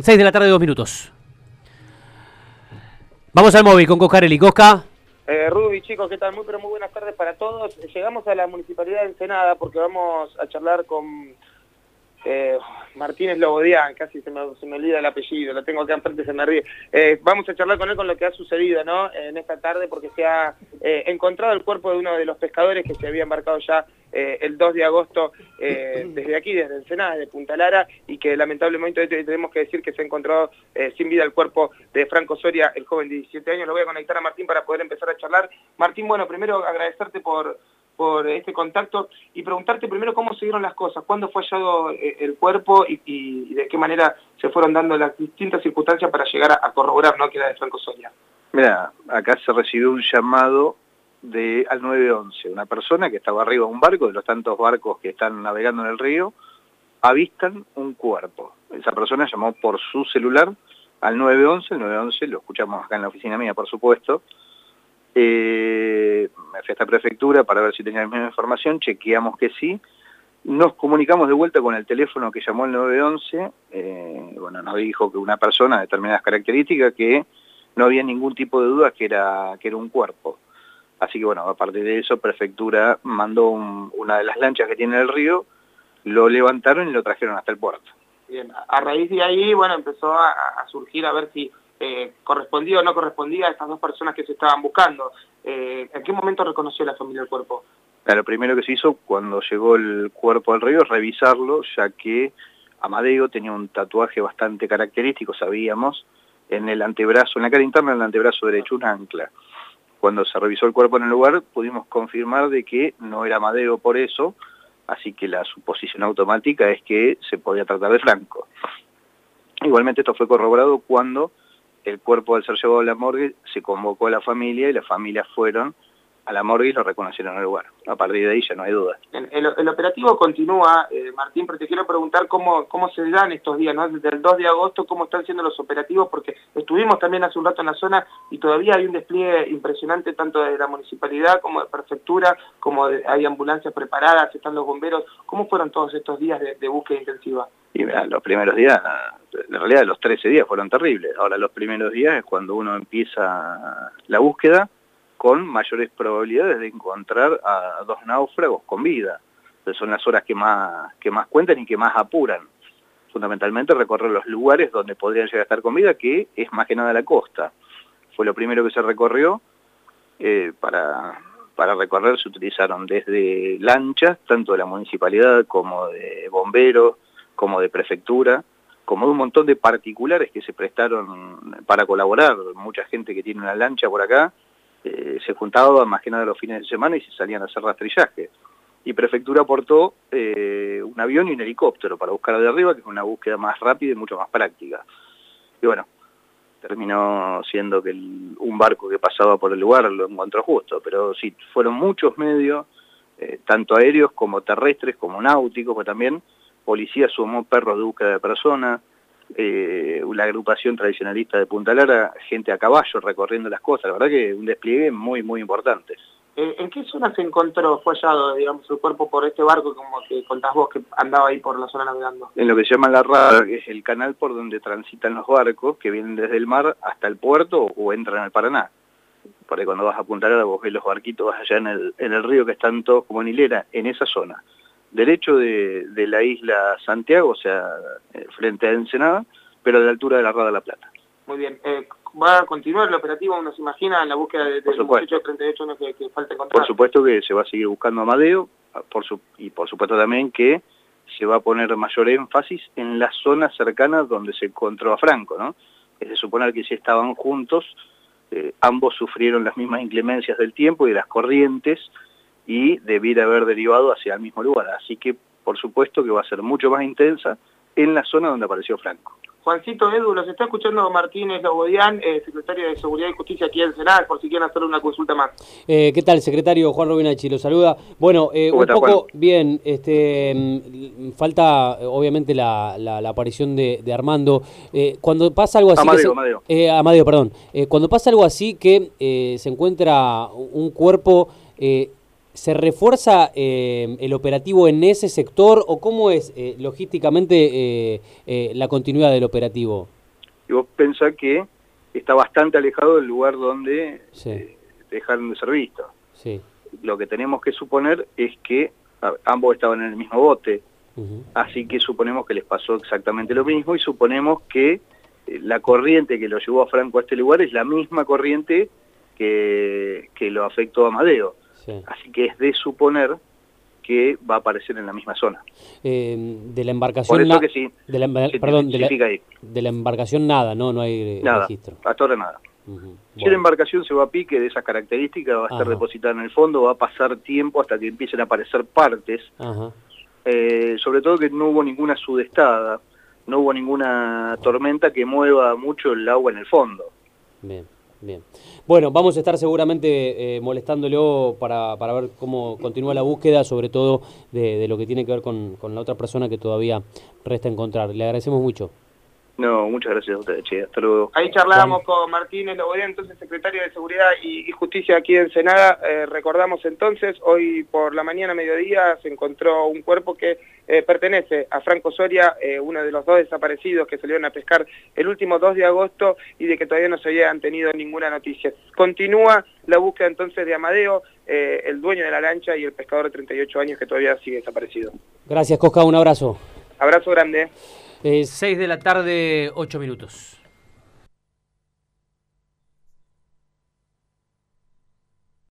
6 de la tarde, 2 minutos. Vamos al móvil con Coscarelli. Cosca. Rubi, chicos, ¿qué tal? Muy buenas tardes para todos. Llegamos a la Municipalidad de Ensenada porque vamos a charlar con Martínez Lobodián, casi se me olvida el apellido, lo tengo acá enfrente, se me ríe. Vamos a charlar con él con lo que ha sucedido, ¿no? En esta tarde, porque se ha encontrado el cuerpo de uno de los pescadores que se había embarcado ya el 2 de agosto desde aquí, desde Ensenada, desde Punta Lara, y que lamentablemente tenemos que decir que se ha encontrado sin vida el cuerpo de Franco Soria, el joven de 17 años. Lo voy a conectar a Martín para poder empezar a charlar. Martín, bueno, primero agradecerte por este contacto y preguntarte primero cómo se dieron las cosas, cuándo fue hallado el cuerpo y de qué manera se fueron dando las distintas circunstancias para llegar a corroborar, ¿no?, que era de Franco Soria. Mira, acá se recibió un llamado al 911, una persona que estaba arriba de un barco, de los tantos barcos que están navegando en el río, avistan un cuerpo. Esa persona llamó por su celular al 911, el 911 lo escuchamos acá en la oficina mía, por supuesto. Me fui a esta prefectura para ver si tenía la misma información, chequeamos que sí, nos comunicamos de vuelta con el teléfono que llamó el 911, bueno, nos dijo que una persona de determinadas características, que no había ningún tipo de duda que era un cuerpo. Así que bueno, a partir de eso, prefectura mandó una de las lanchas que tiene el río, lo levantaron y lo trajeron hasta el puerto. Bien, a raíz de ahí, bueno, empezó a surgir a ver si correspondía o no correspondía a estas dos personas que se estaban buscando. ¿En qué momento reconoció la familia el cuerpo? Lo primero que se hizo cuando llegó el cuerpo al río es revisarlo, ya que Amadeo tenía un tatuaje bastante característico, sabíamos, en el antebrazo, en la cara interna del antebrazo derecho, un ancla. Cuando se revisó el cuerpo en el lugar, pudimos confirmar de que no era Amadeo por eso, así que la suposición automática es que se podía tratar de Franco. Igualmente esto fue corroborado cuando el cuerpo, al ser llevado a la morgue, se convocó a la familia y las familias fueron a la morgue y lo reconocieron en el lugar. A partir de ahí ya no hay duda. El operativo continúa, Martín, pero te quiero preguntar cómo se dan estos días, ¿no? Desde el 2 de agosto, ¿cómo están siendo los operativos? Porque estuvimos también hace un rato en la zona y todavía hay un despliegue impresionante tanto de la municipalidad como de prefectura, hay ambulancias preparadas, están los bomberos. ¿Cómo fueron todos estos días de búsqueda intensiva? Y mira, los primeros días, en realidad los 13 días fueron terribles. Ahora los primeros días es cuando uno empieza la búsqueda con mayores probabilidades de encontrar a dos náufragos con vida. Entonces son las horas que más cuentan y que más apuran. Fundamentalmente recorrer los lugares donde podrían llegar a estar con vida, que es más que nada la costa. Fue lo primero que se recorrió. Para recorrer se utilizaron desde lanchas, tanto de la municipalidad como de bomberos, como de prefectura, como de un montón de particulares que se prestaron para colaborar. Mucha gente que tiene una lancha por acá, se juntaba más que nada los fines de semana y se salían a hacer rastrillaje. Y prefectura aportó un avión y un helicóptero para buscar de arriba, que es una búsqueda más rápida y mucho más práctica. Y bueno, terminó siendo que un barco que pasaba por el lugar lo encontró justo, pero sí, fueron muchos medios, tanto aéreos como terrestres, como náuticos, pero también policía sumó perros de búsqueda de personas, la agrupación tradicionalista de Punta Lara, gente a caballo recorriendo las cosas. La verdad que un despliegue muy importante. ¿En qué zona se encontró, fue hallado, digamos, el cuerpo por este barco, como que contás vos, que andaba ahí por la zona navegando? En lo que se llama la rada, que es el canal por donde transitan los barcos, que vienen desde el mar hasta el puerto o entran al Paraná. Por ahí cuando vas a Punta Lara vos ves los barquitos allá en el río, que están todos como en hilera, en esa zona. Derecho de la isla Santiago, o sea, frente a Ensenada, pero a la altura de la Rada de la Plata. Muy bien. ¿Va a continuar el operativo, uno se imagina, en la búsqueda del muchacho de 38 años que falta encontrar? Por supuesto que se va a seguir buscando a Amadeo, y por supuesto también que se va a poner mayor énfasis en las zonas cercanas donde se encontró a Franco, ¿no? Es de suponer que si estaban juntos, ambos sufrieron las mismas inclemencias del tiempo y de las corrientes, y debiera haber derivado hacia el mismo lugar. Así que, por supuesto, que va a ser mucho más intensa en la zona donde apareció Franco. Juancito, Edu, los está escuchando Martínez Lobodián, secretario de Seguridad y Justicia aquí en Senado, por si quieren hacer una consulta más. ¿Qué tal, secretario? Juan Rubinacci lo saluda. Bueno, un poco, Juan? Bien, falta obviamente la aparición de Armando. Cuando pasa algo así... Amadeo, perdón. Cuando pasa algo así que se encuentra un cuerpo... ¿Se refuerza el operativo en ese sector o cómo es logísticamente la continuidad del operativo? y vos pensás que está bastante alejado del lugar donde dejaron de ser vistos. Sí. Lo que tenemos que suponer es que ambos estaban en el mismo bote, así que suponemos que les pasó exactamente lo mismo y suponemos que la corriente que lo llevó a Franco a este lugar es la misma corriente que lo afectó a Amadeo. Sí. Así que es de suponer que va a aparecer en la misma zona. De la embarcación... Por eso que sí. De la embarcación nada, no hay registro. Hasta ahora nada. Si la embarcación se va a pique de esas características, va a estar depositada en el fondo, va a pasar tiempo hasta que empiecen a aparecer partes. Sobre todo que no hubo ninguna sudestada, no hubo ninguna tormenta que mueva mucho el agua en el fondo. Bien. Bueno, vamos a estar seguramente molestándolo para ver cómo continúa la búsqueda, sobre todo de lo que tiene que ver con la otra persona que todavía resta encontrar. Le agradecemos mucho. No, muchas gracias a ustedes, che. Hasta luego. Ahí charlábamos con Martínez Loborea, entonces secretario de Seguridad y Justicia aquí en Ensenada. Recordamos entonces, hoy por la mañana, mediodía, se encontró un cuerpo que pertenece a Franco Soria, uno de los dos desaparecidos que salieron a pescar el último 2 de agosto y de que todavía no se habían tenido ninguna noticia. Continúa la búsqueda entonces de Amadeo, el dueño de la lancha, y el pescador de 38 años que todavía sigue desaparecido. Gracias, Cosca, un abrazo. Abrazo grande. 6 de la tarde, 8 minutos.